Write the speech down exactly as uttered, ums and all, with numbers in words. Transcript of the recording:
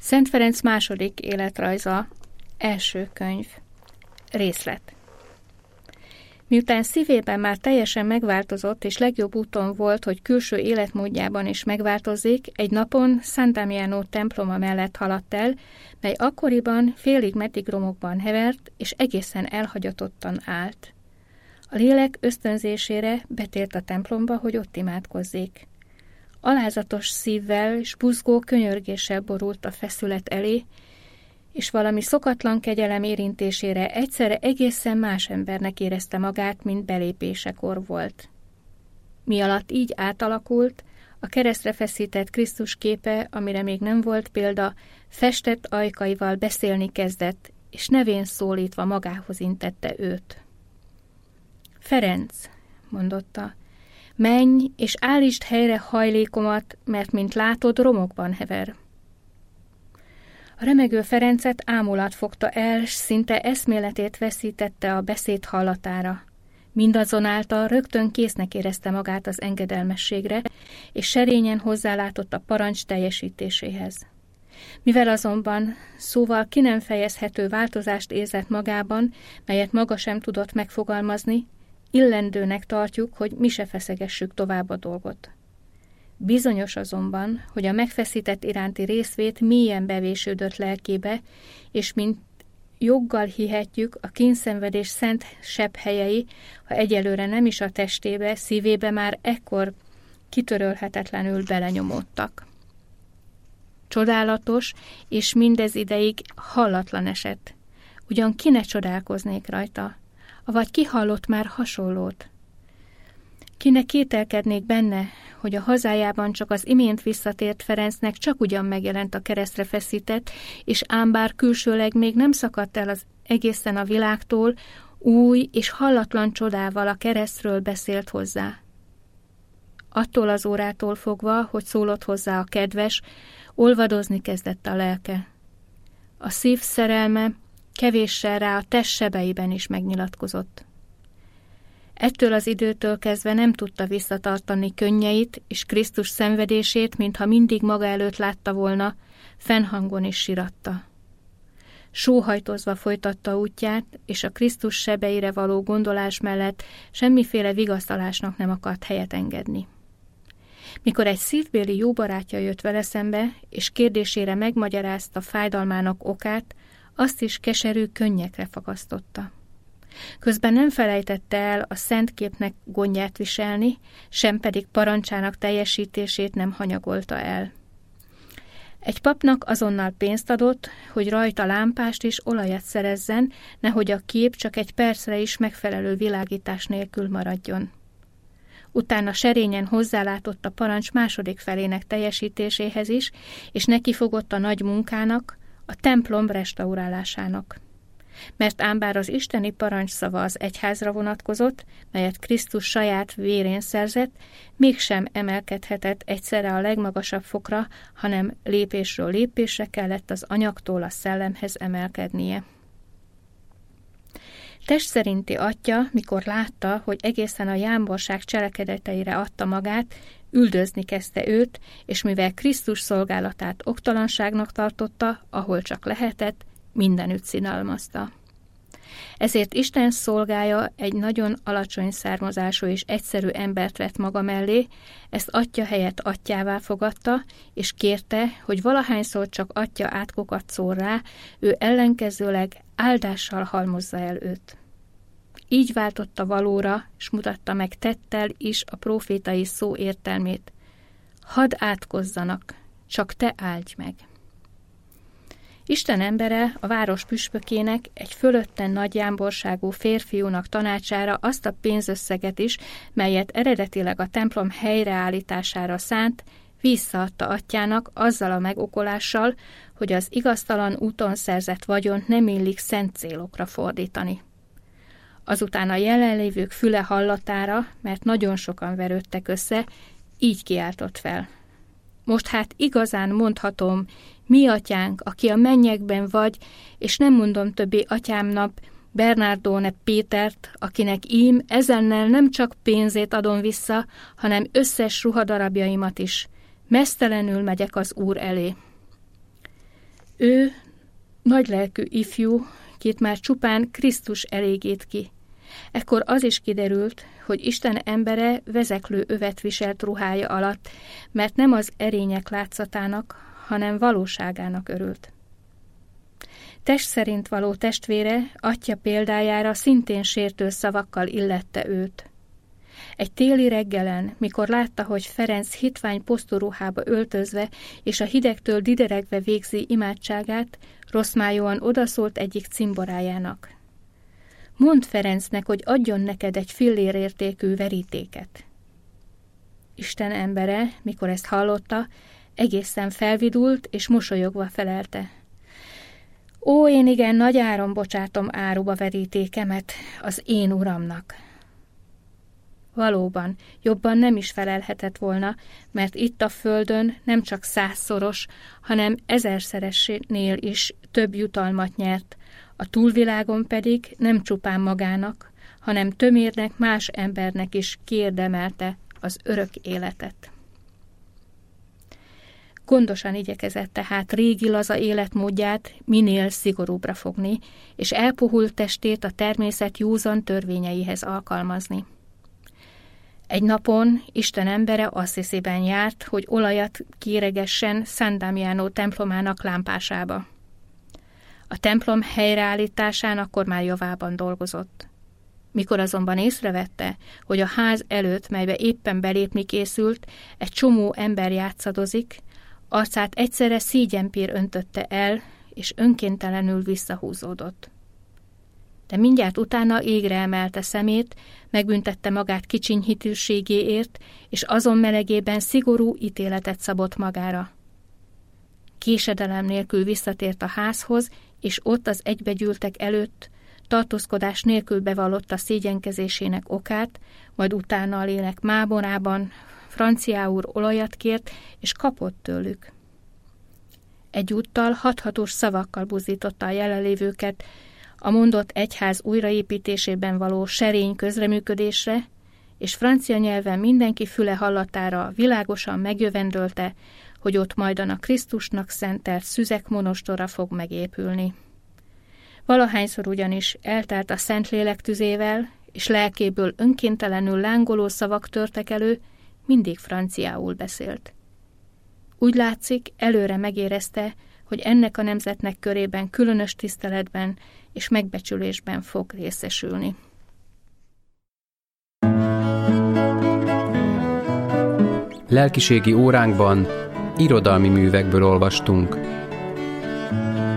Szent Ferenc második életrajza, első könyv, részlet. Miután szívében már teljesen megváltozott, és legjobb úton volt, hogy külső életmódjában is megváltozzék, egy napon San Damiano temploma mellett haladt el, mely akkoriban félig-meddig romokban hevert, és egészen elhagyatottan állt. A lélek ösztönzésére betért a templomba, hogy ott imádkozzék. Alázatos szívvel és buzgó könyörgéssel borult a feszület elé, és valami szokatlan kegyelem érintésére egyszerre egészen más embernek érezte magát, mint belépésekor volt. Mi alatt így átalakult, a keresztre feszített Krisztus képe, amire még nem volt példa, festett ajkaival beszélni kezdett, és nevén szólítva magához intette őt. Ferenc, mondotta, menj, és állítsd helyre hajlékomat, mert, mint látod, romokban hever. A remegő Ferencet ámulat fogta el, s szinte eszméletét veszítette a beszéd hallatára. Mindazonáltal rögtön késznek érezte magát az engedelmességre, és serényen hozzálátott a parancs teljesítéséhez. Mivel azonban szóval ki nem fejezhető változást érzett magában, melyet maga sem tudott megfogalmazni, illendőnek tartjuk, hogy mi se feszegessük tovább a dolgot. Bizonyos azonban, hogy a megfeszített iránti részvét mélyen bevésődött lelkébe, és mint joggal hihetjük, a kínszenvedés szent sebhelyei, ha egyelőre nem is a testébe, szívébe már ekkor kitörölhetetlenül belenyomódtak. Csodálatos, és mindez ideig hallatlan eset. Ugyan ki ne csodálkoznék rajta, avagy ki hallott már hasonlót? Ki ne kételkednék benne, hogy a hazájában csak az imént visszatért Ferencnek csak ugyan megjelent a keresztre feszített, és ám bár külsőleg még nem szakadt el az egészen a világtól, új és hallatlan csodával a keresztről beszélt hozzá. Attól az órától fogva, hogy szólott hozzá a kedves, olvadozni kezdett a lelke. A szív szerelme kevéssel rá a test sebeiben is megnyilatkozott. Ettől az időtől kezdve nem tudta visszatartani könnyeit és Krisztus szenvedését, mintha mindig maga előtt látta volna, fennhangon is siratta. Sóhajtozva folytatta útját, és a Krisztus sebeire való gondolás mellett semmiféle vigasztalásnak nem akart helyet engedni. Mikor egy szívbéli jó barátja jött vele szembe, és kérdésére megmagyarázta fájdalmának okát, azt is keserű könnyekre fakasztotta. Közben nem felejtette el a szent képnek gondját viselni, sem pedig parancsának teljesítését nem hanyagolta el. Egy papnak azonnal pénzt adott, hogy rajta lámpást és olajat szerezzen, nehogy a kép csak egy percre is megfelelő világítás nélkül maradjon. Utána serényen hozzálátott a parancs második felének teljesítéséhez is, és nekifogott a nagy munkának, a templom restaurálásának. Mert ám bár az isteni parancsszava az egyházra vonatkozott, melyet Krisztus saját vérén szerzett, mégsem emelkedhetett egyszerre a legmagasabb fokra, hanem lépésről lépésre kellett az anyagtól a szellemhez emelkednie. Test szerinti atya, mikor látta, hogy egészen a jámborság cselekedeteire adta magát, üldözni kezdte őt, és mivel Krisztus szolgálatát oktalanságnak tartotta, ahol csak lehetett, mindenütt színalmazta. Ezért Isten szolgája egy nagyon alacsony származású és egyszerű embert vett maga mellé, ezt atya helyett atyává fogadta, és kérte, hogy valahányszor csak atya átkokat szór rá, ő ellenkezőleg áldással halmozza el őt. Így váltotta valóra, és mutatta meg tettel is a prófétai szó értelmét. Hadd átkozzanak, csak te áldj meg! Isten embere a város püspökének, egy fölötten nagy jámborságú férfiúnak tanácsára azt a pénzösszeget is, melyet eredetileg a templom helyreállítására szánt, visszaadta atyának azzal a megokolással, hogy az igaztalan úton szerzett vagyont nem illik szent célokra fordítani. Azután a jelenlévők füle hallatára, mert nagyon sokan verődtek össze, így kiáltott fel. Most hát igazán mondhatom, mi atyánk, aki a mennyekben vagy, és nem mondom többé atyámnak, Bernardone Pétert, akinek ím ezennel nem csak pénzét adom vissza, hanem összes ruhadarabjaimat is. Meztelenül megyek az Úr elé. Ő nagylelkű ifjú, kit már csupán Krisztus elégít ki. Ekkor az is kiderült, hogy Isten embere vezeklő övet viselt ruhája alatt, mert nem az erények látszatának, hanem valóságának örült. Test szerint való testvére atya példájára szintén sértő szavakkal illette őt. Egy téli reggelen, mikor látta, hogy Ferenc hitvány posztoruhába öltözve és a hidegtől dideregve végzi imádságát, rosszmájóan odaszólt egyik cimborájának. Mondd Ferencnek, hogy adjon neked egy fillérértékű verítéket. Isten embere, mikor ezt hallotta, egészen felvidult és mosolyogva felelte. Ó, én igen nagy áron bocsátom áruba verítékemet az én uramnak. Valóban, jobban nem is felelhetett volna, mert itt a földön nem csak százszoros, hanem ezerszeresnél is több jutalmat nyert, a túlvilágon pedig nem csupán magának, hanem tömérnek más embernek is kiérdemelte az örök életet. Gondosan igyekezett tehát régi laza életmódját minél szigorúbbra fogni, és elpuhult testét a természet józan törvényeihez alkalmazni. Egy napon Isten embere Assziszben járt, hogy olajat kéregessen San Damiano templomának lámpásába. A templom helyreállításán akkor már javában dolgozott. Mikor azonban észrevette, hogy a ház előtt, melybe éppen belépni készült, egy csomó ember játszadozik, arcát egyszerre szégyenpér öntötte el, és önkéntelenül visszahúzódott. De mindjárt utána égre emelte szemét, megbüntette magát kicsiny hitűségéért, és azon melegében szigorú ítéletet szabott magára. Késedelem nélkül visszatért a házhoz, és ott az egybegyűltek előtt tartózkodás nélkül bevallotta szégyenkezésének okát, majd utána a lélek mámorában franciául olajat kért, és kapott tőlük. Egyúttal hathatós szavakkal buzdította a jelenlévőket a mondott egyház újraépítésében való serény közreműködésre, és francia nyelven mindenki füle hallatára világosan megjövendölte, hogy ott majdan a Krisztusnak szentelt szüzek monostora fog megépülni. Valahányszor ugyanis eltelt a Szentlélek tüzével, és lelkéből önkéntelenül lángoló szavak törtek elő, mindig franciául beszélt. Úgy látszik, előre megérezte, hogy ennek a nemzetnek körében különös tiszteletben és megbecsülésben fog részesülni. Lelkiségi óránkban irodalmi művekből olvastunk.